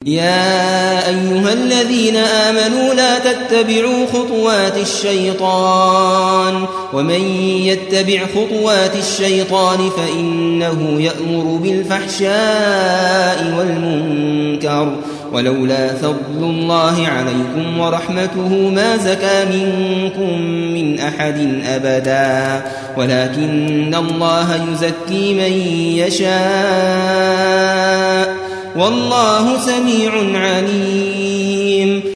يا أيها الذين آمنوا لا تتبعوا خطوات الشيطان ومن يتبع خطوات الشيطان فإنه يأمر بالفحشاء والمنكر ولولا فضل الله عليكم ورحمته ما زكى منكم من أحد أبدا ولكن الله يزكي من يشاء والله سميع عليم.